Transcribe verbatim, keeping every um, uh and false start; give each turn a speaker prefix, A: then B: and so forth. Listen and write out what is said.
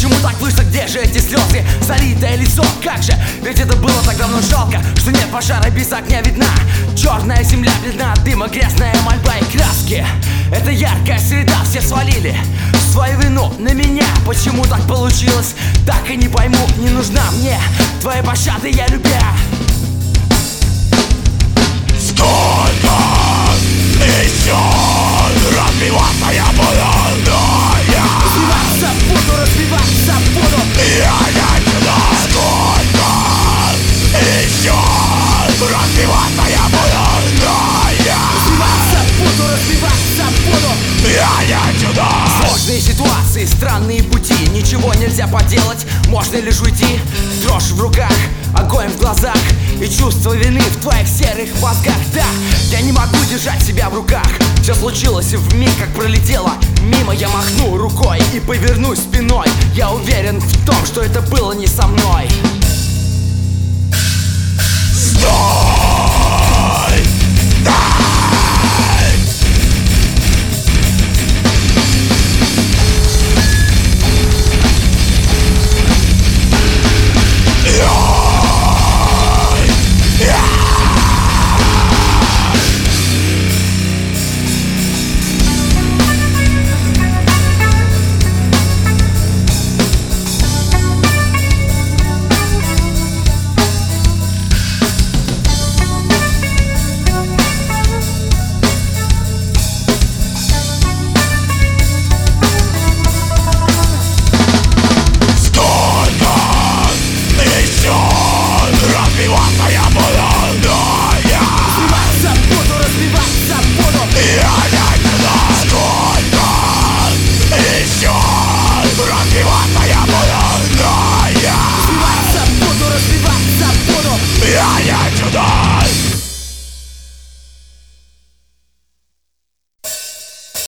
A: Почему так вышло, где же эти слезы? Залитое лицо, как же? Ведь это было так давно, жалко, что нет пожара, без огня видна. Черная земля бледна от дыма, грязная мольба и краски. Это яркая среда, все свалили свою вину на меня. Почему так получилось? Так и не пойму, не нужна мне твоя пощада, я любя.
B: Сколько еще разбиваться я буду, но я
A: Разбиваться буду, разбиваться буду.
B: Я не туда. Сколько еще разбиваться я буду, но я
A: Разбиваться буду, разбиваться буду.
B: Я не туда.
A: Сложные ситуации, странные пути, ничего нельзя поделать, можно лишь уйти. Дрожь в руках, огонь в глазах и чувство вины в твоих серых мозгах. Да, я не могу держать себя в руках. Все случилось в миг, как пролетело мимо. Я махну рукой и повернусь спиной. Я уверен в том, что это было не со мной.
B: Стой!